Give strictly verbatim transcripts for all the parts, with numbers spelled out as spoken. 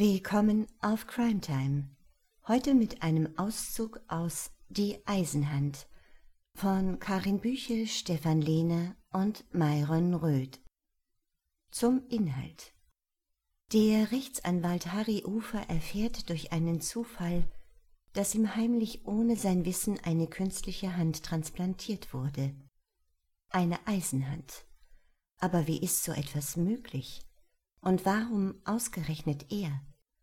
Willkommen auf Crime Time. Heute mit einem Auszug aus Die Eisenhand von Karin Büchel, Stefan Lehner und Myron Röth. Zum Inhalt. Der Rechtsanwalt Harry Ufer erfährt durch einen Zufall, dass ihm heimlich ohne sein Wissen eine künstliche Hand transplantiert wurde. Eine Eisenhand. Aber wie ist so etwas möglich? Und warum ausgerechnet er?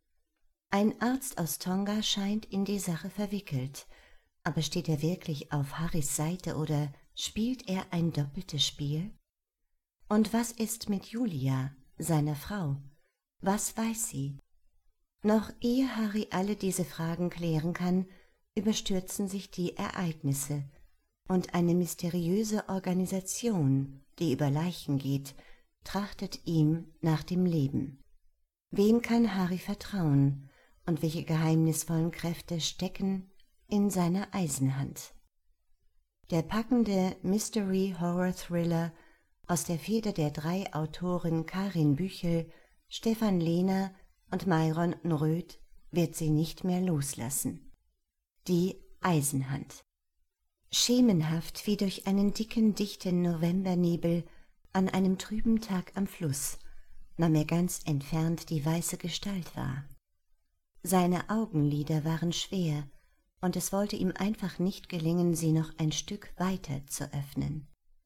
Ein Arzt aus Tonga scheint in die Sache verwickelt, aber steht er wirklich auf Harrys Seite oder spielt er ein doppeltes Spiel? Und was ist mit Julia, seiner Frau? Was weiß sie? Noch ehe Harry alle diese Fragen klären kann, überstürzen sich die Ereignisse und eine mysteriöse Organisation, die über Leichen geht, trachtet ihm nach dem Leben. Wem kann Harry vertrauen und welche geheimnisvollen Kräfte stecken in seiner Eisenhand? Der packende Mystery-Horror-Thriller aus der Feder der drei Autoren Karin Büchel, Stefan Lehner und Myron Röth wird sie nicht mehr loslassen. Die Eisenhand. Schemenhaft wie durch einen dicken, dichten Novembernebel an einem trüben Tag am Fluss nahm er ganz entfernt die weiße Gestalt wahr. Seine Augenlider waren schwer, und es wollte ihm einfach nicht gelingen, sie noch ein Stück weiter zu öffnen.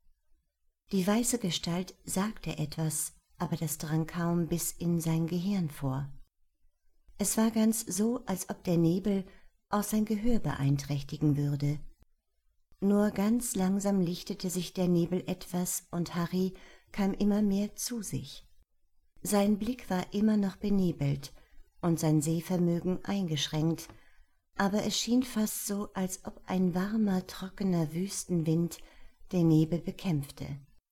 Die weiße Gestalt sagte etwas, aber das drang kaum bis in sein Gehirn vor. Es war ganz so, als ob der Nebel auch sein Gehör beeinträchtigen würde. Nur ganz langsam lichtete sich der Nebel etwas, und Harry kam immer mehr zu sich. Sein Blick war immer noch benebelt und sein Sehvermögen eingeschränkt, aber es schien fast so, als ob ein warmer, trockener Wüstenwind den Nebel bekämpfte.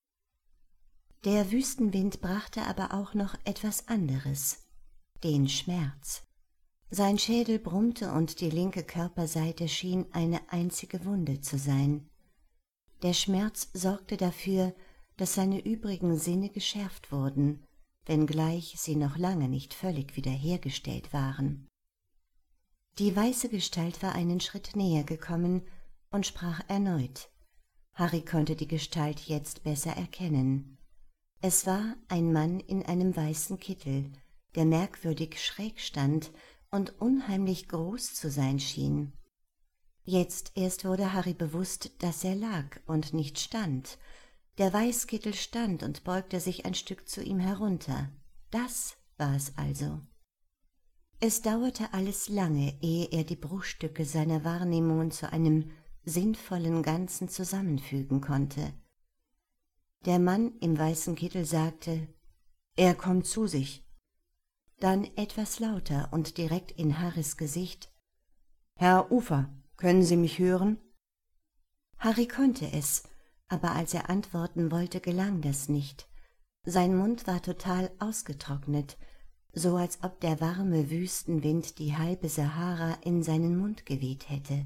Der Wüstenwind brachte aber auch noch etwas anderes, den Schmerz. Sein Schädel brummte und die linke Körperseite schien eine einzige Wunde zu sein. Der Schmerz sorgte dafür, dass seine übrigen Sinne geschärft wurden, wenngleich sie noch lange nicht völlig wiederhergestellt waren. Die weiße Gestalt war einen Schritt näher gekommen und sprach erneut. Harry konnte die Gestalt jetzt besser erkennen. Es war ein Mann in einem weißen Kittel, der merkwürdig schräg stand und unheimlich groß zu sein schien. Jetzt erst wurde Harry bewusst, dass er lag und nicht stand. Der Weißkittel stand und beugte sich ein Stück zu ihm herunter. Das war es also. Es dauerte alles lange, ehe er die Bruchstücke seiner Wahrnehmungen zu einem sinnvollen Ganzen zusammenfügen konnte. Der Mann im weißen Kittel sagte, »Er kommt zu sich.« Dann etwas lauter und direkt in Harrys Gesicht, »Herr Ufer, können Sie mich hören?« Harry konnte es, aber als er antworten wollte, gelang das nicht. Sein Mund war total ausgetrocknet, so als ob der warme Wüstenwind die halbe Sahara in seinen Mund geweht hätte.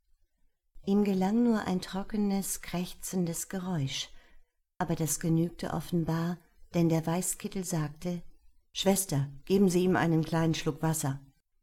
Ihm gelang nur ein trockenes, krächzendes Geräusch, aber das genügte offenbar, denn der Weißkittel sagte, »Schwester, geben Sie ihm einen kleinen Schluck Wasser.«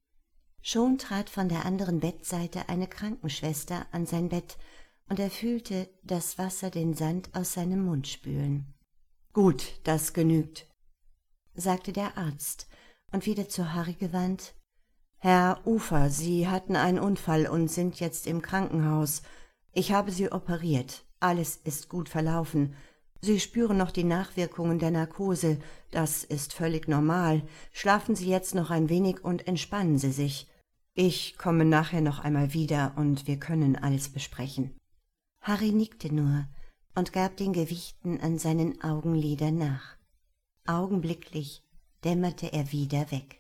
Schon trat von der anderen Bettseite eine Krankenschwester an sein Bett, und er fühlte das Wasser den Sand aus seinem Mund spülen. »Gut, das genügt«, sagte der Arzt, und wieder zu Harry gewandt, »Herr Ufer, Sie hatten einen Unfall und sind jetzt im Krankenhaus. Ich habe Sie operiert. Alles ist gut verlaufen. Sie spüren noch die Nachwirkungen der Narkose. Das ist völlig normal. Schlafen Sie jetzt noch ein wenig und entspannen Sie sich. Ich komme nachher noch einmal wieder und wir können alles besprechen.« Harry nickte nur und gab den Gewichten an seinen Augenlidern nach. Augenblicklich dämmerte er wieder weg.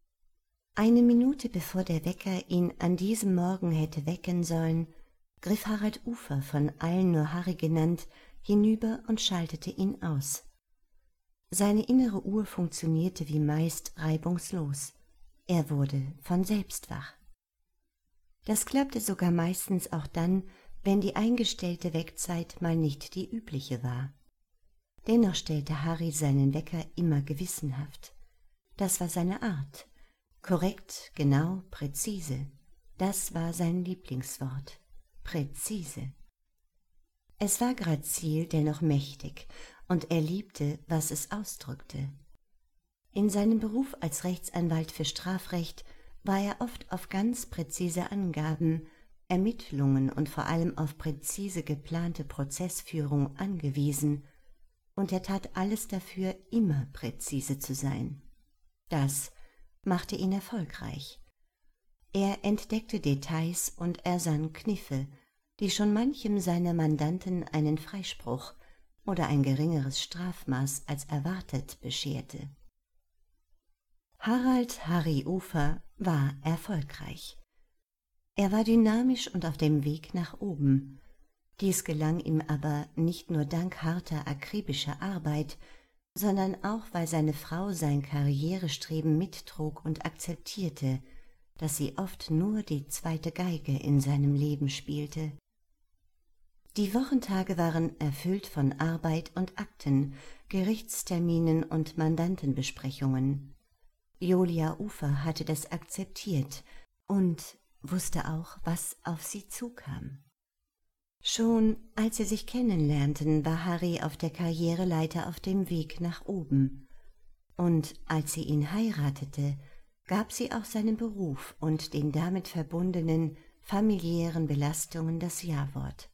Eine Minute bevor der Wecker ihn an diesem Morgen hätte wecken sollen, griff Harald Ufer, von allen nur Harry genannt, hinüber und schaltete ihn aus. Seine innere Uhr funktionierte wie meist reibungslos. Er wurde von selbst wach. Das klappte sogar meistens auch dann, wenn die eingestellte Weckzeit mal nicht die übliche war. Dennoch stellte Harry seinen Wecker immer gewissenhaft. Das war seine Art, Korrekt, genau, präzise. Das war sein Lieblingswort. Präzise. Es war grazil, dennoch mächtig, und er liebte, was es ausdrückte. In seinem Beruf als Rechtsanwalt für Strafrecht war er oft auf ganz präzise Angaben, Ermittlungen und vor allem auf präzise geplante Prozessführung angewiesen, und er tat alles dafür, immer präzise zu sein. Das machte ihn erfolgreich. Er entdeckte Details und ersann Kniffe, die schon manchem seiner Mandanten einen Freispruch oder ein geringeres Strafmaß als erwartet bescherte. Harald Harry Ufer war erfolgreich. Er war dynamisch und auf dem Weg nach oben. Dies gelang ihm aber nicht nur dank harter, akribischer Arbeit, sondern auch, weil seine Frau sein Karrierestreben mittrug und akzeptierte, dass sie oft nur die zweite Geige in seinem Leben spielte. Die Wochentage waren erfüllt von Arbeit und Akten, Gerichtsterminen und Mandantenbesprechungen. Julia Ufer hatte das akzeptiert und wusste auch, was auf sie zukam. Schon als sie sich kennenlernten, war Harry auf der Karriereleiter auf dem Weg nach oben. Und als sie ihn heiratete, gab sie auch seinem Beruf und den damit verbundenen familiären Belastungen das Ja-Wort.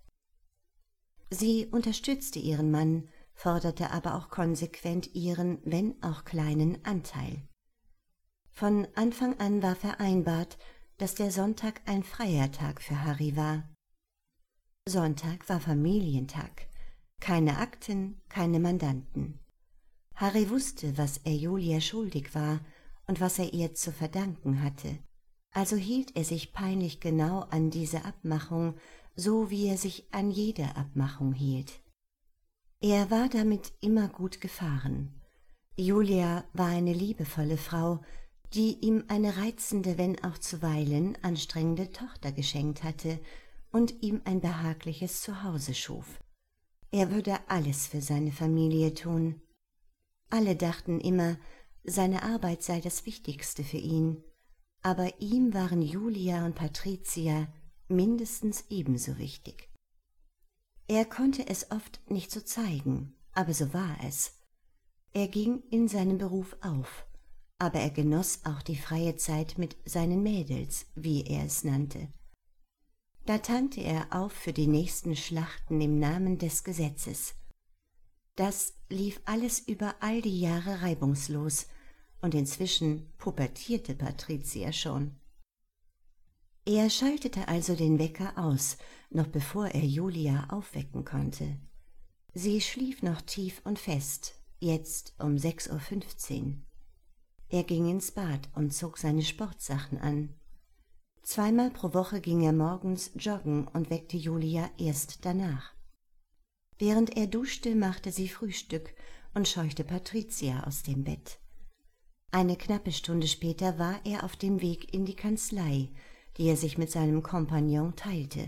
Sie unterstützte ihren Mann, forderte aber auch konsequent ihren, wenn auch kleinen, Anteil. Von Anfang an war vereinbart, dass der Sonntag ein freier Tag für Harry war. Sonntag war Familientag, keine Akten, keine Mandanten. Harry wusste, was er Julia schuldig war und was er ihr zu verdanken hatte, also hielt er sich peinlich genau an diese Abmachung, so wie er sich an jede Abmachung hielt. Er war damit immer gut gefahren. Julia war eine liebevolle Frau, die ihm eine reizende, wenn auch zuweilen anstrengende Tochter geschenkt hatte und ihm ein behagliches Zuhause schuf. Er würde alles für seine Familie tun. Alle dachten immer, seine Arbeit sei das Wichtigste für ihn, aber ihm waren Julia und Patricia mindestens ebenso wichtig. Er konnte es oft nicht so zeigen, aber so war es. Er ging in seinem Beruf auf, aber er genoss auch die freie Zeit mit seinen Mädels, wie er es nannte. Da tankte er auf für die nächsten Schlachten im Namen des Gesetzes. Das lief alles über all die Jahre reibungslos, und inzwischen pubertierte Patricia schon. Er schaltete also den Wecker aus, noch bevor er Julia aufwecken konnte. Sie schlief noch tief und fest, jetzt um sechs Uhr fünfzehn. Er ging ins Bad und zog seine Sportsachen an. Zweimal pro Woche ging er morgens joggen und weckte Julia erst danach. Während er duschte, machte sie Frühstück und scheuchte Patricia aus dem Bett. Eine knappe Stunde später war er auf dem Weg in die Kanzlei, die er sich mit seinem Kompagnon teilte.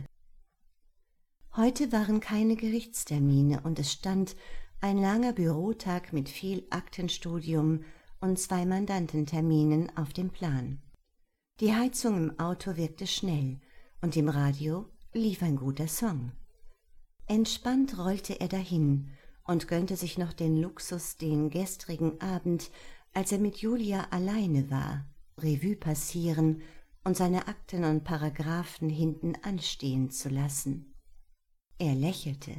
Heute waren keine Gerichtstermine und es stand ein langer Bürotag mit viel Aktenstudium und zwei Mandantenterminen auf dem Plan. Die Heizung im Auto wirkte schnell und im Radio lief ein guter Song. Entspannt rollte er dahin und gönnte sich noch den Luxus, den gestrigen Abend, als er mit Julia alleine war, Revue passieren und seine Akten und Paragraphen hinten anstehen zu lassen. Er lächelte.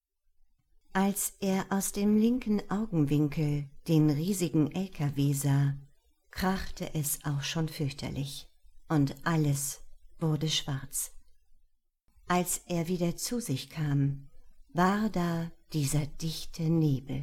Als er aus dem linken Augenwinkel den riesigen L K W sah, krachte es auch schon fürchterlich, und alles wurde schwarz. Als er wieder zu sich kam, war da dieser dichte Nebel.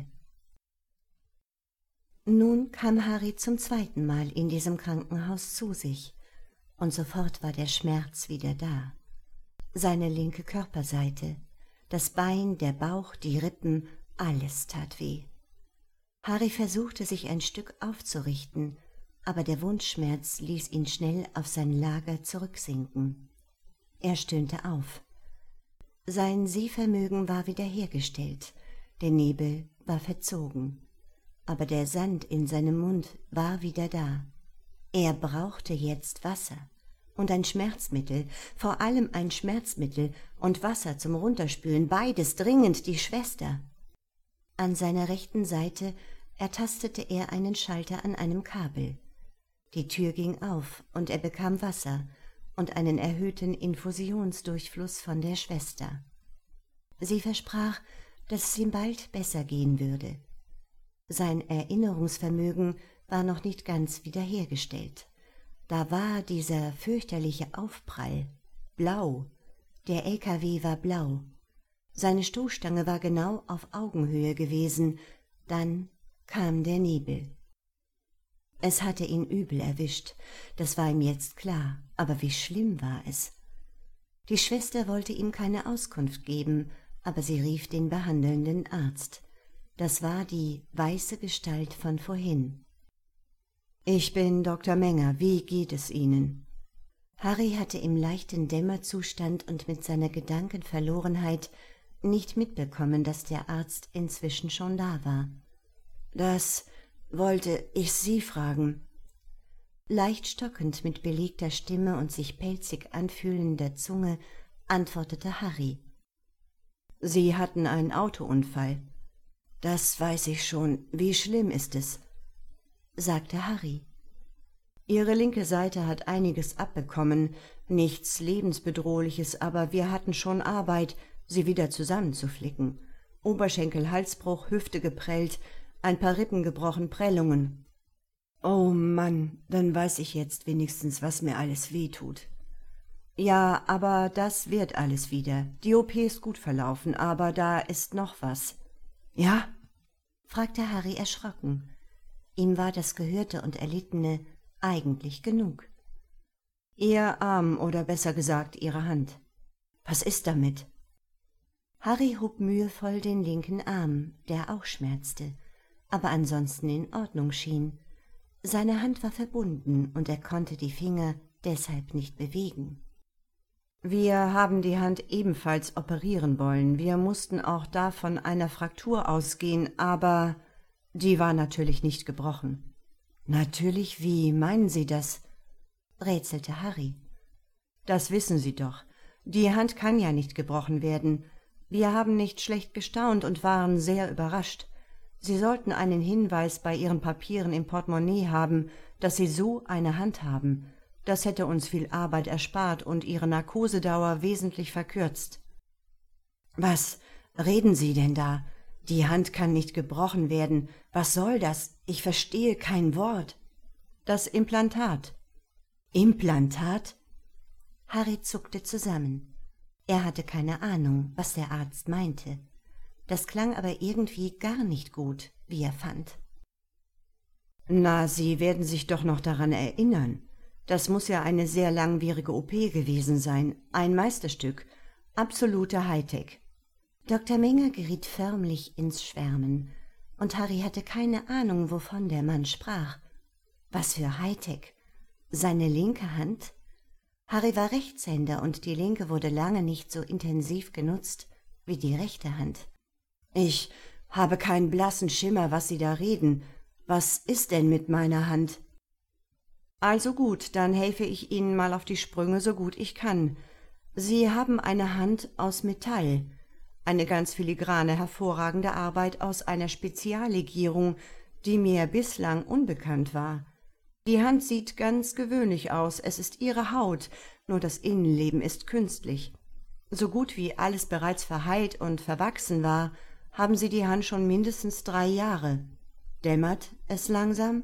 Nun kam Harry zum zweiten Mal in diesem Krankenhaus zu sich, und sofort war der Schmerz wieder da. Seine linke Körperseite, das Bein, der Bauch, die Rippen, alles tat weh. Harry versuchte, sich ein Stück aufzurichten, aber der Wundschmerz ließ ihn schnell auf sein Lager zurücksinken. Er stöhnte auf. Sein Sehvermögen war wiederhergestellt, der Nebel war verzogen, aber der Sand in seinem Mund war wieder da. Er brauchte jetzt Wasser und ein Schmerzmittel, vor allem ein Schmerzmittel und Wasser zum Runterspülen, beides dringend die Schwester. An seiner rechten Seite ertastete er einen Schalter an einem Kabel. Die Tür ging auf und er bekam Wasser und einen erhöhten Infusionsdurchfluss von der Schwester. Sie versprach, dass es ihm bald besser gehen würde. Sein Erinnerungsvermögen war noch nicht ganz wiederhergestellt. Da war dieser fürchterliche Aufprall. Blau. Der L K W war blau. Seine Stoßstange war genau auf Augenhöhe gewesen. Dann kam der Nebel. Es hatte ihn übel erwischt, das war ihm jetzt klar, aber wie schlimm war es. Die Schwester wollte ihm keine Auskunft geben, aber sie rief den behandelnden Arzt. Das war die weiße Gestalt von vorhin. »Ich bin Doktor Menger, wie geht es Ihnen?« Harry hatte im leichten Dämmerzustand und mit seiner Gedankenverlorenheit nicht mitbekommen, dass der Arzt inzwischen schon da war. »Das wollte ich Sie fragen.« Leicht stockend mit belegter Stimme und sich pelzig anfühlender Zunge antwortete Harry. »Sie hatten einen Autounfall.« »Das weiß ich schon. Wie schlimm ist es?« sagte Harry. »Ihre linke Seite hat einiges abbekommen, nichts Lebensbedrohliches, aber wir hatten schon Arbeit, sie wieder zusammenzuflicken. Oberschenkel, Halsbruch, Hüfte geprellt, ein paar Rippen gebrochen, Prellungen. Oh Mann, dann weiß ich jetzt wenigstens, was mir alles wehtut. Ja, aber das wird alles wieder. Die O P ist gut verlaufen, aber da ist noch was.« »Ja?« fragte Harry erschrocken. Ihm war das Gehörte und Erlittene eigentlich genug. »Ihr Arm, oder besser gesagt Ihre Hand. Was ist damit?« Harry hob mühevoll den linken Arm, der auch schmerzte, aber ansonsten in Ordnung schien. Seine Hand war verbunden und er konnte die Finger deshalb nicht bewegen. »Wir haben die Hand ebenfalls operieren wollen. Wir mussten auch da von einer Fraktur ausgehen, aber die war natürlich nicht gebrochen.« »Natürlich, wie meinen Sie das?« rätselte Harry. »Das wissen Sie doch. Die Hand kann ja nicht gebrochen werden. Wir haben nicht schlecht gestaunt und waren sehr überrascht. Sie sollten einen Hinweis bei Ihren Papieren im Portemonnaie haben, dass Sie so eine Hand haben. Das hätte uns viel Arbeit erspart und Ihre Narkosedauer wesentlich verkürzt.« »Was reden Sie denn da? Die Hand kann nicht gebrochen werden. Was soll das? Ich verstehe kein Wort.« »Das Implantat.« »Implantat?« Harry zuckte zusammen. Er hatte keine Ahnung, was der Arzt meinte. Das klang aber irgendwie gar nicht gut, wie er fand. »Na, Sie werden sich doch noch daran erinnern. Das muss ja eine sehr langwierige O P gewesen sein. Ein Meisterstück. Absolute Hightech.« Doktor Menger geriet förmlich ins Schwärmen, und Harry hatte keine Ahnung, wovon der Mann sprach. Was für Hightech? Seine linke Hand? Harry war Rechtshänder, und die linke wurde lange nicht so intensiv genutzt wie die rechte Hand. »Ich habe keinen blassen Schimmer, was Sie da reden. Was ist denn mit meiner Hand?« »Also gut, dann helfe ich Ihnen mal auf die Sprünge, so gut ich kann. Sie haben eine Hand aus Metall, eine ganz filigrane, hervorragende Arbeit aus einer Speziallegierung, die mir bislang unbekannt war. Die Hand sieht ganz gewöhnlich aus, es ist Ihre Haut, nur das Innenleben ist künstlich. So gut wie alles bereits verheilt und verwachsen war, haben Sie die Hand schon mindestens drei Jahre. Dämmert es langsam?«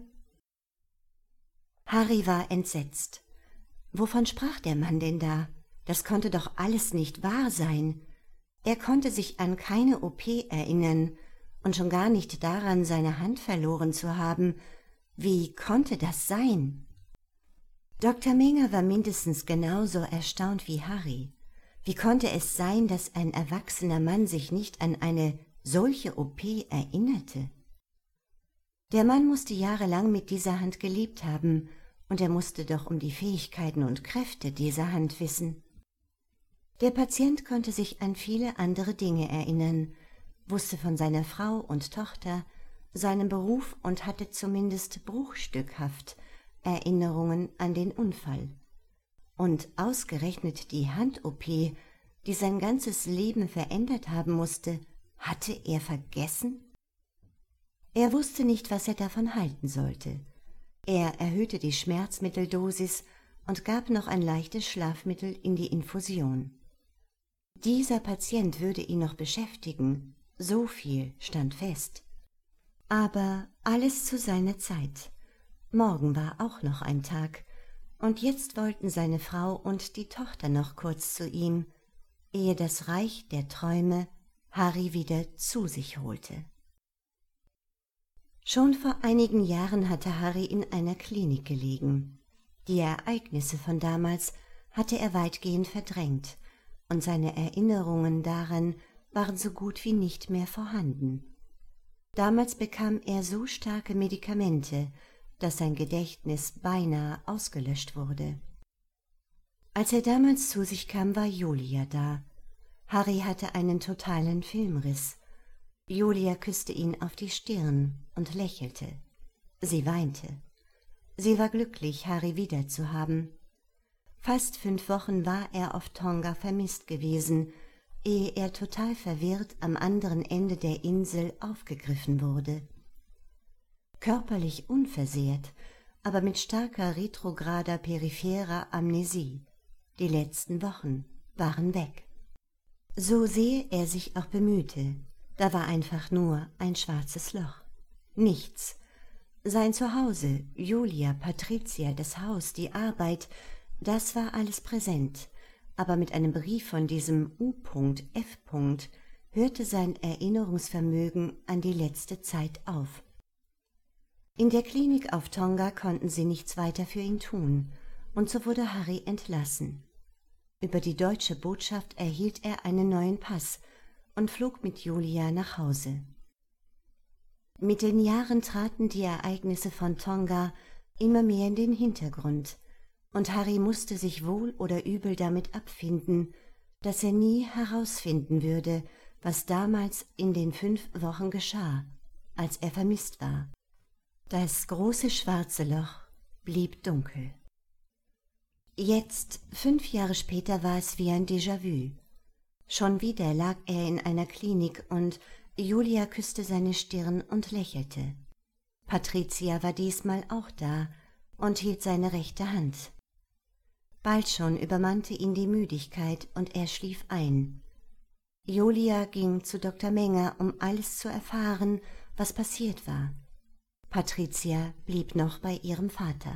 Harry war entsetzt. Wovon sprach der Mann denn da? Das konnte doch alles nicht wahr sein. Er konnte sich an keine O P erinnern und schon gar nicht daran, seine Hand verloren zu haben. Wie konnte das sein? Doktor Menger war mindestens genauso erstaunt wie Harry. Wie konnte es sein, dass ein erwachsener Mann sich nicht an eine solche O P erinnerte? Der Mann musste jahrelang mit dieser Hand gelebt haben, und er musste doch um die Fähigkeiten und Kräfte dieser Hand wissen. Der Patient konnte sich an viele andere Dinge erinnern, wusste von seiner Frau und Tochter, seinem Beruf und hatte zumindest bruchstückhaft Erinnerungen an den Unfall. Und ausgerechnet die Hand-O P, die sein ganzes Leben verändert haben musste, hatte er vergessen? Er wusste nicht, was er davon halten sollte. Er erhöhte die Schmerzmitteldosis und gab noch ein leichtes Schlafmittel in die Infusion. Dieser Patient würde ihn noch beschäftigen, so viel stand fest. Aber alles zu seiner Zeit. Morgen war auch noch ein Tag, und jetzt wollten seine Frau und die Tochter noch kurz zu ihm, ehe das Reich der Träume Harry wieder zu sich holte. Schon vor einigen Jahren hatte Harry in einer Klinik gelegen. Die Ereignisse von damals hatte er weitgehend verdrängt, und seine Erinnerungen daran waren so gut wie nicht mehr vorhanden. Damals bekam er so starke Medikamente, dass sein Gedächtnis beinahe ausgelöscht wurde. Als er damals zu sich kam, war Julia da. Harry hatte einen totalen Filmriss. Julia küsste ihn auf die Stirn und lächelte. Sie weinte. Sie war glücklich, Harry wiederzuhaben. Fast fünf Wochen war er auf Tonga vermisst gewesen, ehe er total verwirrt am anderen Ende der Insel aufgegriffen wurde. Körperlich unversehrt, aber mit starker retrograder peripherer Amnesie. Die letzten Wochen waren weg. So sehr er sich auch bemühte, da war einfach nur ein schwarzes Loch. Nichts. Sein Zuhause, Julia, Patricia, das Haus, die Arbeit, das war alles präsent, aber mit einem Brief von diesem U F hörte sein Erinnerungsvermögen an die letzte Zeit auf. In der Klinik auf Tonga konnten sie nichts weiter für ihn tun, und so wurde Harry entlassen. Über die deutsche Botschaft erhielt er einen neuen Pass und flog mit Julia nach Hause. Mit den Jahren traten die Ereignisse von Tonga immer mehr in den Hintergrund, und Harry musste sich wohl oder übel damit abfinden, dass er nie herausfinden würde, was damals in den fünf Wochen geschah, als er vermisst war. Das große schwarze Loch blieb dunkel. Jetzt, fünf Jahre später, war es wie ein Déjà-vu. Schon wieder lag er in einer Klinik und Julia küsste seine Stirn und lächelte. Patricia war diesmal auch da und hielt seine rechte Hand. Bald schon übermannte ihn die Müdigkeit und er schlief ein. Julia ging zu Doktor Menger, um alles zu erfahren, was passiert war. Patricia blieb noch bei ihrem Vater.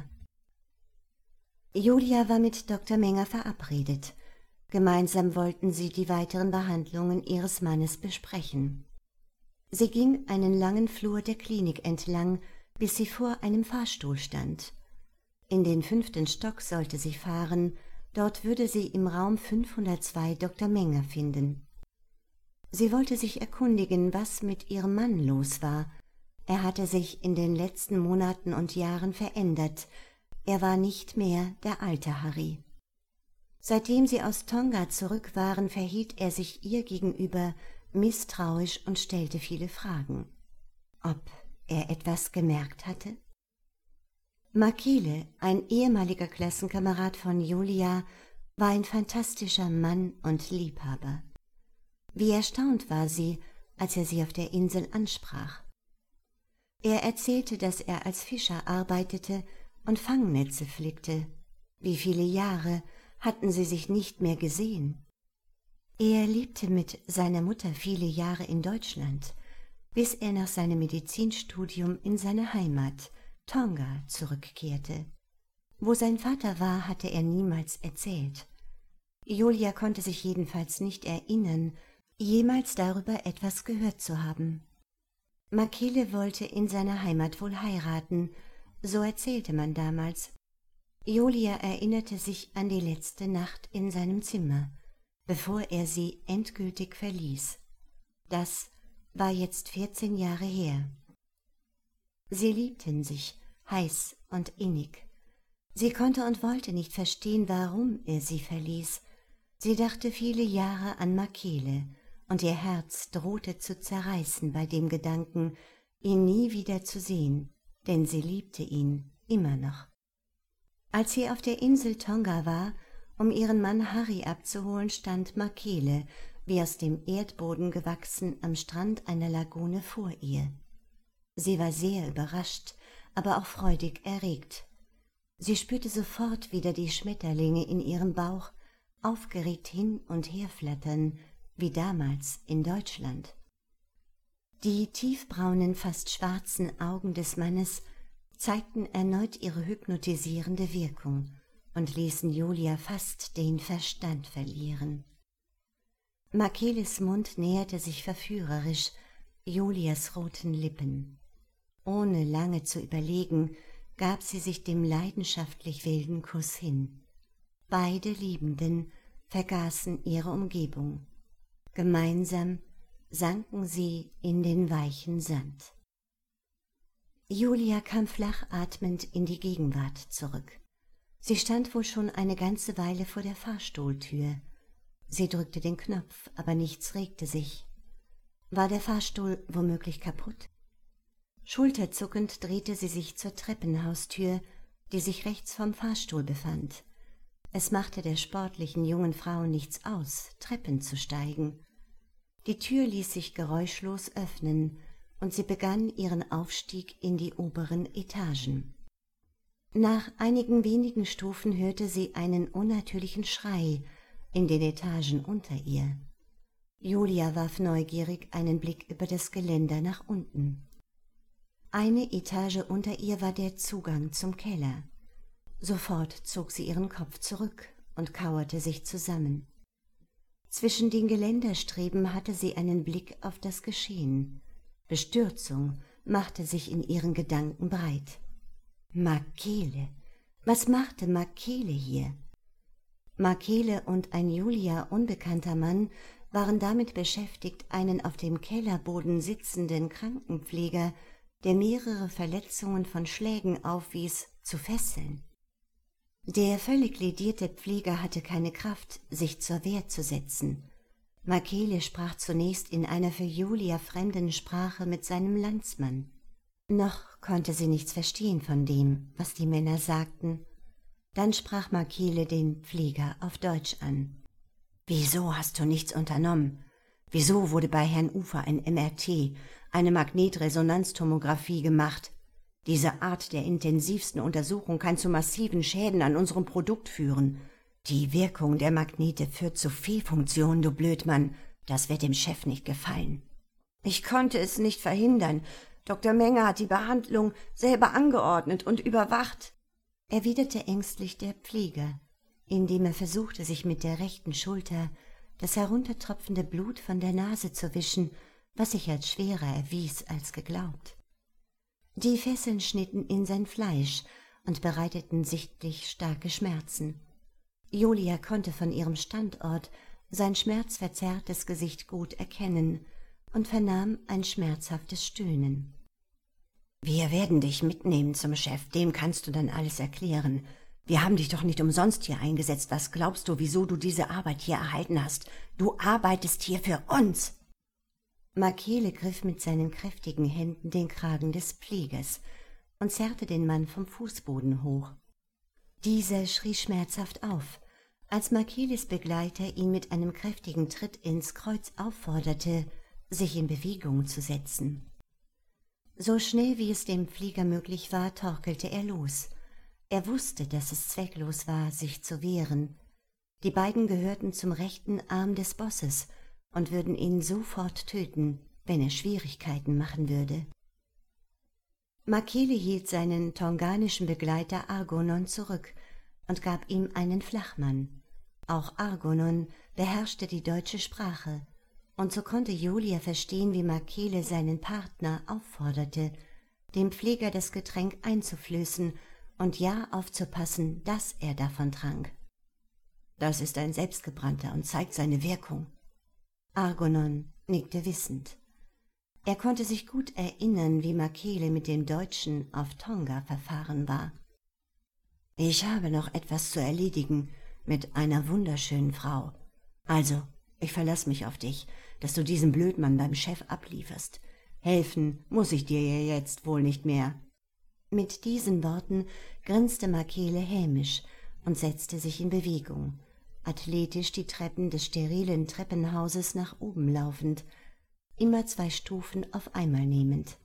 Julia war mit Doktor Menger verabredet. Gemeinsam wollten sie die weiteren Behandlungen ihres Mannes besprechen. Sie ging einen langen Flur der Klinik entlang, bis sie vor einem Fahrstuhl stand. In den fünften Stock sollte sie fahren, dort würde sie im Raum fünfhundertzwei Doktor Menger finden. Sie wollte sich erkundigen, was mit ihrem Mann los war. Er hatte sich in den letzten Monaten und Jahren verändert. Er war nicht mehr der alte Harry. Seitdem sie aus Tonga zurück waren, verhielt er sich ihr gegenüber misstrauisch und stellte viele Fragen. Ob er etwas gemerkt hatte? Makele, ein ehemaliger Klassenkamerad von Julia, war ein fantastischer Mann und Liebhaber. Wie erstaunt war sie, als er sie auf der Insel ansprach. Er erzählte, dass er als Fischer arbeitete und Fangnetze flickte. Wie viele Jahre hatten sie sich nicht mehr gesehen. Er lebte mit seiner Mutter viele Jahre in Deutschland, bis er nach seinem Medizinstudium in seine Heimat, Tonga, zurückkehrte. Wo sein Vater war, hatte er niemals erzählt. Julia konnte sich jedenfalls nicht erinnern, jemals darüber etwas gehört zu haben. Makele wollte in seiner Heimat wohl heiraten, so erzählte man damals. Julia erinnerte sich an die letzte Nacht in seinem Zimmer, bevor er sie endgültig verließ. Das war jetzt vierzehn Jahre her. Sie liebten sich, heiß und innig. Sie konnte und wollte nicht verstehen, warum er sie verließ. Sie dachte viele Jahre an Makele, und ihr Herz drohte zu zerreißen bei dem Gedanken, ihn nie wieder zu sehen, denn sie liebte ihn immer noch. Als sie auf der Insel Tonga war, um ihren Mann Harry abzuholen, stand Makele, wie aus dem Erdboden gewachsen, am Strand einer Lagune vor ihr. Sie war sehr überrascht, aber auch freudig erregt. Sie spürte sofort wieder die Schmetterlinge in ihrem Bauch, aufgeregt hin und her flattern, wie damals in Deutschland. Die tiefbraunen, fast schwarzen Augen des Mannes zeigten erneut ihre hypnotisierende Wirkung und ließen Julia fast den Verstand verlieren. Makeles Mund näherte sich verführerisch Julias roten Lippen. Ohne lange zu überlegen, gab sie sich dem leidenschaftlich wilden Kuss hin. Beide Liebenden vergaßen ihre Umgebung. Gemeinsam sanken sie in den weichen Sand. Julia kam flach atmend in die Gegenwart zurück. Sie stand wohl schon eine ganze Weile vor der Fahrstuhltür. Sie drückte den Knopf, aber nichts regte sich. War der Fahrstuhl womöglich kaputt? Schulterzuckend drehte sie sich zur Treppenhaustür, die sich rechts vom Fahrstuhl befand. Es machte der sportlichen jungen Frau nichts aus, Treppen zu steigen. Die Tür ließ sich geräuschlos öffnen, und sie begann ihren Aufstieg in die oberen Etagen. Nach einigen wenigen Stufen hörte sie einen unnatürlichen Schrei in den Etagen unter ihr. Julia warf neugierig einen Blick über das Geländer nach unten. Eine Etage unter ihr war der Zugang zum Keller. Sofort zog sie ihren Kopf zurück und kauerte sich zusammen. Zwischen den Geländerstreben hatte sie einen Blick auf das Geschehen. Bestürzung machte sich in ihren Gedanken breit. Makele, was machte Makele hier? Makele und ein Julia unbekannter Mann waren damit beschäftigt, einen auf dem Kellerboden sitzenden Krankenpfleger, der mehrere Verletzungen von Schlägen aufwies, zu fesseln. Der völlig ledierte Pfleger hatte keine Kraft, sich zur Wehr zu setzen. Makele sprach zunächst in einer für Julia fremden Sprache mit seinem Landsmann. Noch konnte sie nichts verstehen von dem, was die Männer sagten. Dann sprach Makele den Pfleger auf Deutsch an. »Wieso hast du nichts unternommen? Wieso wurde bei Herrn Ufer ein M R T, eine Magnetresonanztomographie gemacht? Diese Art der intensivsten Untersuchung kann zu massiven Schäden an unserem Produkt führen. Die Wirkung der Magnete führt zu Fehlfunktionen, du Blödmann. Das wird dem Chef nicht gefallen.« »Ich konnte es nicht verhindern. Doktor Menger hat die Behandlung selber angeordnet und überwacht«, erwiderte ängstlich der Pfleger, indem er versuchte, sich mit der rechten Schulter das heruntertropfende Blut von der Nase zu wischen, was sich als schwerer erwies als geglaubt. Die Fesseln schnitten in sein Fleisch und bereiteten sichtlich starke Schmerzen. Julia konnte von ihrem Standort sein schmerzverzerrtes Gesicht gut erkennen und vernahm ein schmerzhaftes Stöhnen. »Wir werden dich mitnehmen zum Chef, dem kannst du dann alles erklären. Wir haben dich doch nicht umsonst hier eingesetzt. Was glaubst du, wieso du diese Arbeit hier erhalten hast? Du arbeitest hier für uns!« Makele griff mit seinen kräftigen Händen den Kragen des Pflegers und zerrte den Mann vom Fußboden hoch. Dieser schrie schmerzhaft auf, als Makeles Begleiter ihn mit einem kräftigen Tritt ins Kreuz aufforderte, sich in Bewegung zu setzen. So schnell wie es dem Pfleger möglich war, torkelte er los. Er wusste, dass es zwecklos war, sich zu wehren. Die beiden gehörten zum rechten Arm des Bosses und würden ihn sofort töten, wenn er Schwierigkeiten machen würde. Makele hielt seinen tonganischen Begleiter Argonon zurück und gab ihm einen Flachmann. Auch Argonon beherrschte die deutsche Sprache, und so konnte Julia verstehen, wie Makele seinen Partner aufforderte, dem Pfleger das Getränk einzuflößen und ja aufzupassen, dass er davon trank. »Das ist ein Selbstgebrannter und zeigt seine Wirkung.« Argonon nickte wissend. Er konnte sich gut erinnern, wie Makele mit dem Deutschen auf Tonga verfahren war. »Ich habe noch etwas zu erledigen mit einer wunderschönen Frau. Also, ich verlasse mich auf dich, dass du diesen Blödmann beim Chef ablieferst. Helfen muss ich dir ja jetzt wohl nicht mehr.« Mit diesen Worten grinste Makele hämisch und setzte sich in Bewegung, athletisch die Treppen des sterilen Treppenhauses nach oben laufend, immer zwei Stufen auf einmal nehmend.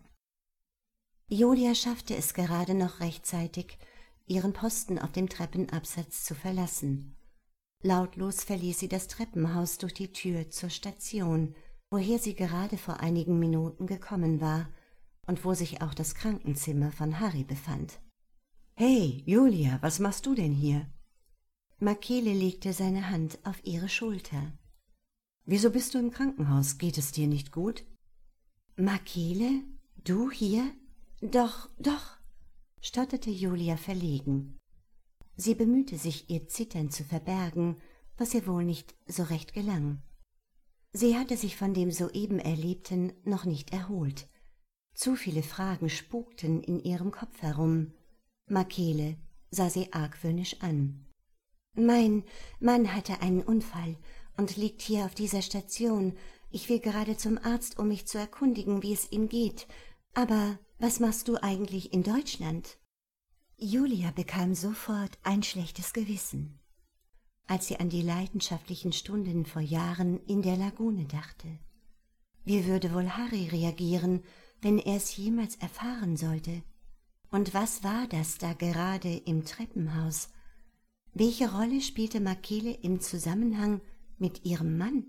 Julia schaffte es gerade noch rechtzeitig, ihren Posten auf dem Treppenabsatz zu verlassen. Lautlos verließ sie das Treppenhaus durch die Tür zur Station, woher sie gerade vor einigen Minuten gekommen war und wo sich auch das Krankenzimmer von Harry befand. »Hey, Julia, was machst du denn hier?« Makele legte seine Hand auf ihre Schulter. »Wieso bist du im Krankenhaus? Geht es dir nicht gut?« »Makele? Du hier? Doch, doch«, stotterte Julia verlegen. Sie bemühte sich, ihr Zittern zu verbergen, was ihr wohl nicht so recht gelang. Sie hatte sich von dem soeben Erlebten noch nicht erholt. Zu viele Fragen spukten in ihrem Kopf herum. Makele sah sie argwöhnisch an. »Mein Mann hatte einen Unfall und liegt hier auf dieser Station. Ich will gerade zum Arzt, um mich zu erkundigen, wie es ihm geht. Aber was machst du eigentlich in Deutschland?« Julia bekam sofort ein schlechtes Gewissen, als sie an die leidenschaftlichen Stunden vor Jahren in der Lagune dachte. Wie würde wohl Harry reagieren, wenn er es jemals erfahren sollte? Und was war das da gerade im Treppenhaus? Welche Rolle spielte Makele im Zusammenhang mit ihrem Mann?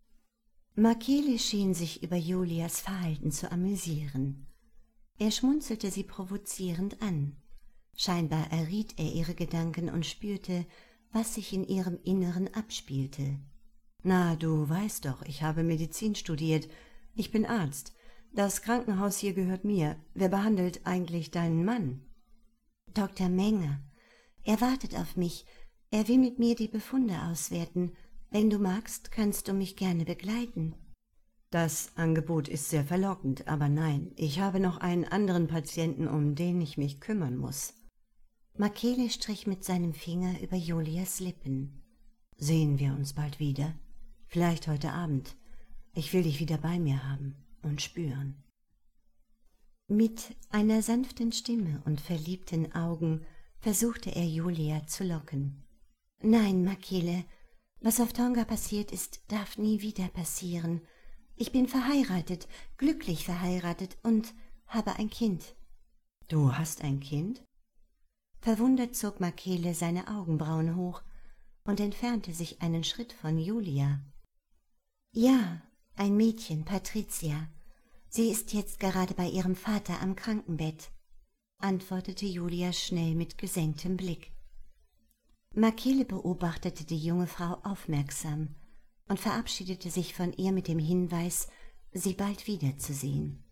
Makele schien sich über Julias Verhalten zu amüsieren. Er schmunzelte sie provozierend an. Scheinbar erriet er ihre Gedanken und spürte, was sich in ihrem Inneren abspielte. »Na, du weißt doch, ich habe Medizin studiert. Ich bin Arzt. Das Krankenhaus hier gehört mir. Wer behandelt eigentlich deinen Mann?« »Doktor Menger. Er wartet auf mich. Er will mit mir die Befunde auswerten. Wenn du magst, kannst du mich gerne begleiten.« »Das Angebot ist sehr verlockend, aber nein, ich habe noch einen anderen Patienten, um den ich mich kümmern muss.« Makele strich mit seinem Finger über Julias Lippen. »Sehen wir uns bald wieder? Vielleicht heute Abend. Ich will dich wieder bei mir haben und spüren.« Mit einer sanften Stimme und verliebten Augen versuchte er Julia zu locken. »Nein, Makele, was auf Tonga passiert ist, darf nie wieder passieren. Ich bin verheiratet, glücklich verheiratet und habe ein Kind.« »Du hast ein Kind?« Verwundert zog Makele seine Augenbrauen hoch und entfernte sich einen Schritt von Julia. »Ja, ein Mädchen, Patricia. Sie ist jetzt gerade bei ihrem Vater am Krankenbett«, antwortete Julia schnell mit gesenktem Blick. Makele beobachtete die junge Frau aufmerksam und verabschiedete sich von ihr mit dem Hinweis, sie bald wiederzusehen.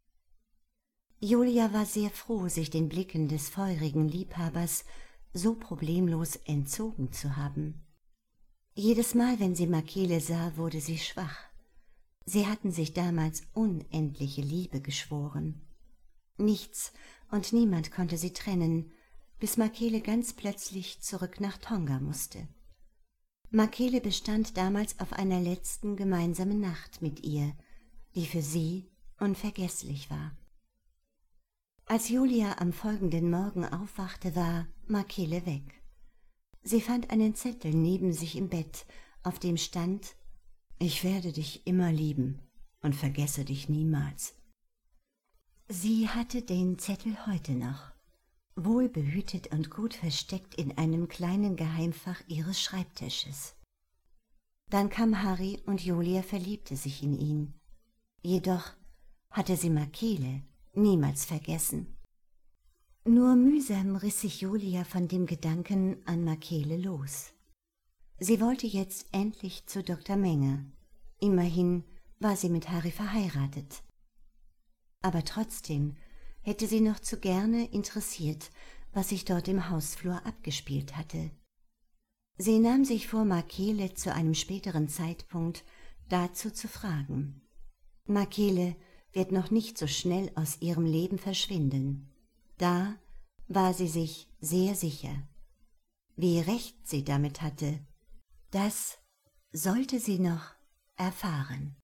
Julia war sehr froh, sich den Blicken des feurigen Liebhabers so problemlos entzogen zu haben. Jedes Mal, wenn sie Makele sah, wurde sie schwach. Sie hatten sich damals unendliche Liebe geschworen. Nichts und niemand konnte sie trennen, bis Makele ganz plötzlich zurück nach Tonga musste. Makele bestand damals auf einer letzten gemeinsamen Nacht mit ihr, die für sie unvergesslich war. Als Julia am folgenden Morgen aufwachte, war Makele weg. Sie fand einen Zettel neben sich im Bett, auf dem stand: »Ich werde dich immer lieben und vergesse dich niemals.« Sie hatte den Zettel heute noch, wohlbehütet und gut versteckt in einem kleinen Geheimfach ihres Schreibtisches. Dann kam Harry und Julia verliebte sich in ihn. Jedoch hatte sie Makele niemals vergessen. Nur mühsam riss sich Julia von dem Gedanken an Makele los. Sie wollte jetzt endlich zu Doktor Menger. Immerhin war sie mit Harry verheiratet. Aber trotzdem hätte sie noch zu gerne interessiert, was sich dort im Hausflur abgespielt hatte. Sie nahm sich vor, Makele zu einem späteren Zeitpunkt dazu zu fragen. Makele wird noch nicht so schnell aus ihrem Leben verschwinden. Da war sie sich sehr sicher. Wie recht sie damit hatte, das sollte sie noch erfahren.